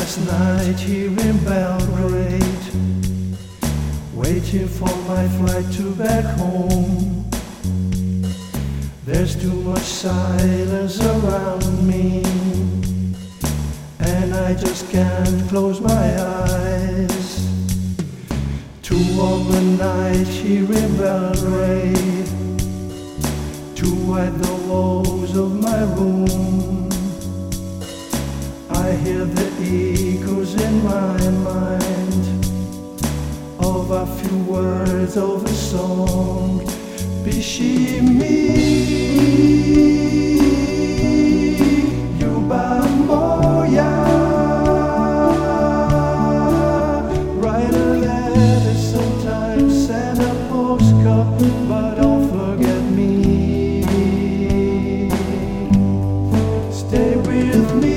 last night here in Belgrade, waiting for my flight to back home. There's too much silence around me, and I just can't close my eyes. Too warm a night here in Belgrade to hide the walls of my room. I hear the echoes in my mind of a few words of a song. Piši mi, ljubav moja. Write a letter sometimes, send a postcard, but don't forget me. Stay with me.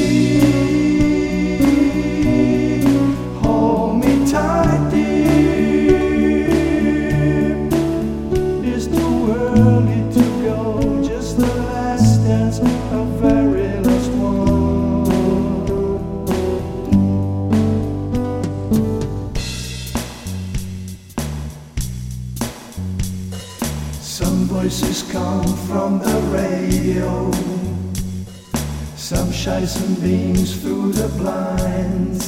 Some voices come from the radio, some shine some beams through the blinds.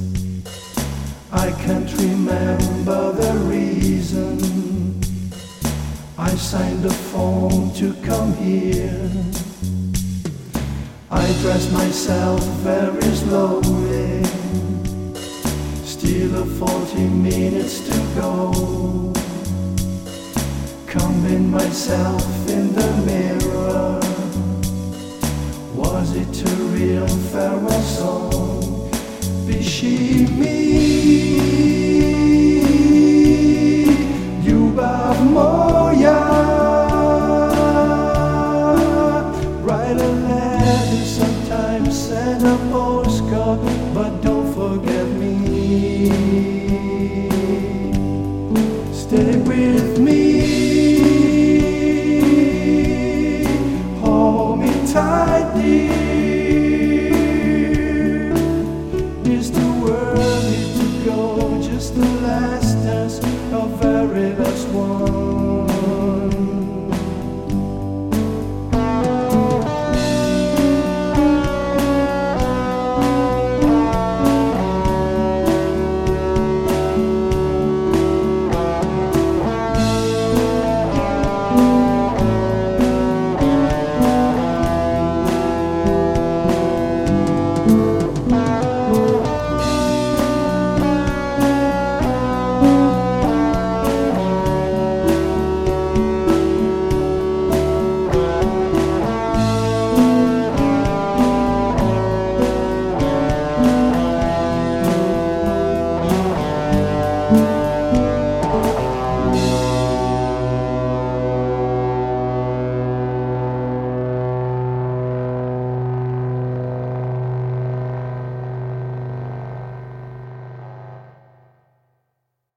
I can't remember the reason I signed the form to come here. I dress myself very slowly, still 40 minutes to go. Combing myself in the mirror, was it a real farewell song? Piši mi.